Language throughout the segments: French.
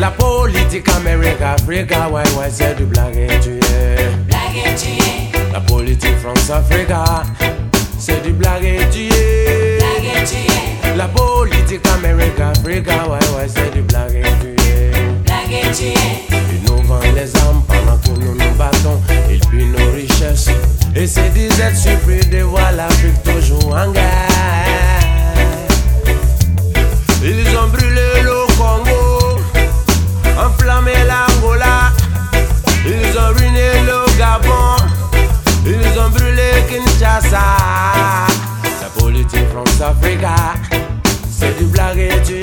La politique Amérique, Africa, ouais, ouais, c'est du blague et tuer. La politique France-Africa, c'est du blague et tuer. La politique Amérique, Africa, ouais, ouais, c'est du blague et tuer. Ils nous vendent les armes pendant que nous nous battons. Ils pillent nos richesses. Et ces disettes surpris de voir l'Afrique toujours en guerre. Ils ont brûlé le Congo, enflammé l'Angola. Ils ont ruiné le Gabon. Ils ont brûlé Kinshasa. La politique France-Africa, c'est du blague et tuer.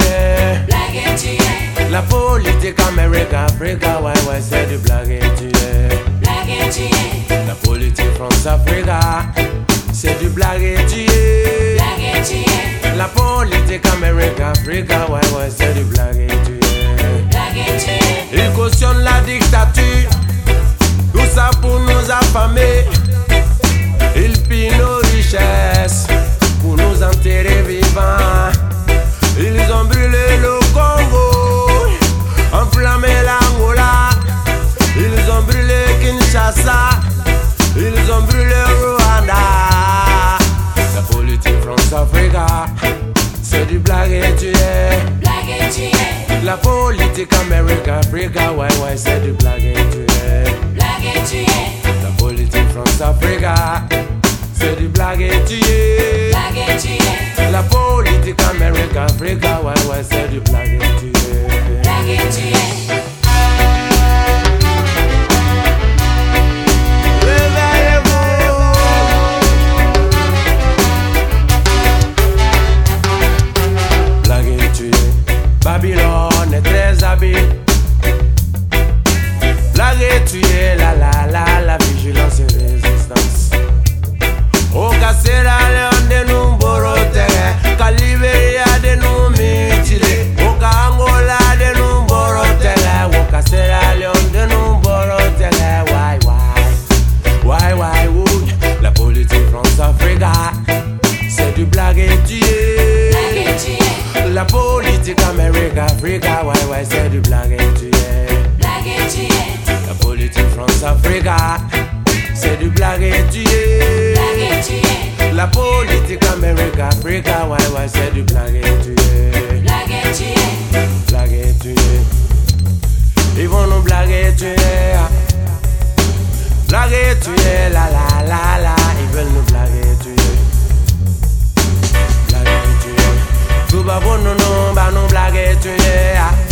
La politique Amérique, Africa, ouais, ouais, c'est du blague et tuer. La politique France-Africa, c'est du blague et tuer. La politique Amérique, Africa, ouais, ouais, c'est du blague et tuer. Ils cautionnent la dictature, tout ça pour nous affamer. Ils pillent nos richesses pour nous enterrer vivants. Ils ont brûlé le Congo, enflammé l'Angola. Ils ont brûlé Kinshasa. Ils ont brûlé Rwanda. La politique France-Africa, c'est du blague et tuer. La politique Amérique, Africa, ouais, ouais, c'est du blague et tuer. La politique France-Africa, c'est du blague et tuer. La politique Amérique, Africa, ouais, ouais, c'est du blague et tuer. Babylone est très habile. Blague et tuer, la vigilance et résistance. Au Sierra Leone de nous borotere, qu'à Libéria de nous mutiler, au Angola de nous borotere, au Sierra Leone de nous borotere. Why, wood. La politique France-Africa, c'est du blague et tuer. La politique Amérique, Africa, ouais, ouais, c'est du blague et tuer. La politique France-Africa, c'est du blague et tuer. La politique Amérique, Africa, ouais, ouais, c'est du blague et tuer. Blague et tuer. Ils vont nous blaguer et tuer. Blague et tuer, la. Ils veulent nous blaguer et tuer. Blague et tuer. Tout va bon, non, bah nous blague et tuer.